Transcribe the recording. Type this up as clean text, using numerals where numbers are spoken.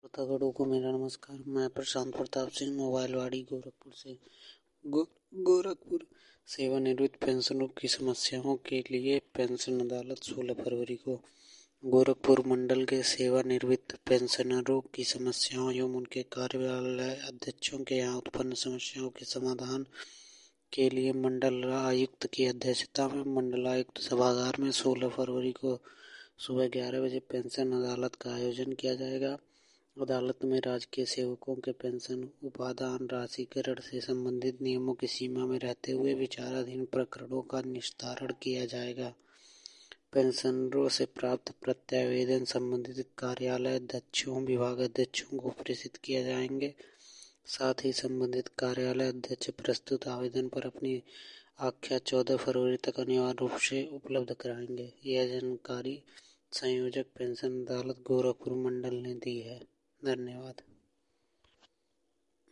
भक्तगणों को मेरा नमस्कार। मैं प्रशांत प्रताप सिंह मोबाइलवाड़ी गोरखपुर से गोरखपुर सेवानिवृत्त पेंशनरों की समस्याओं के लिए पेंशन अदालत 16 फरवरी को गोरखपुर मंडल के सेवानिवृत्त पेंशनरों की समस्याओं एवं उनके कार्यालय अध्यक्षों के यहाँ उत्पन्न समस्याओं के समाधान के लिए मंडल आयुक्त की अध्यक्षता में मंडलायुक्त सभागार में 16 फरवरी को सुबह 11 बजे पेंशन अदालत का आयोजन किया जाएगा। अदालत में राजकीय सेवकों के पेंशन उपादान राशिकरण से संबंधित नियमों की सीमा में रहते हुए विचाराधीन प्रकरणों का निस्तारण किया जाएगा। पेंशनरों से प्राप्त प्रत्यावेदन संबंधित कार्यालय अध्यक्षों विभाग अध्यक्षों को प्रेषित किए जाएंगे। साथ ही संबंधित कार्यालय अध्यक्ष प्रस्तुत आवेदन पर अपनी आख्या 14 फरवरी तक अनिवार्य रूप से उपलब्ध कराएंगे। यह जानकारी संयोजक पेंशन अदालत गोरखपुर मंडल ने दी है। धन्यवाद।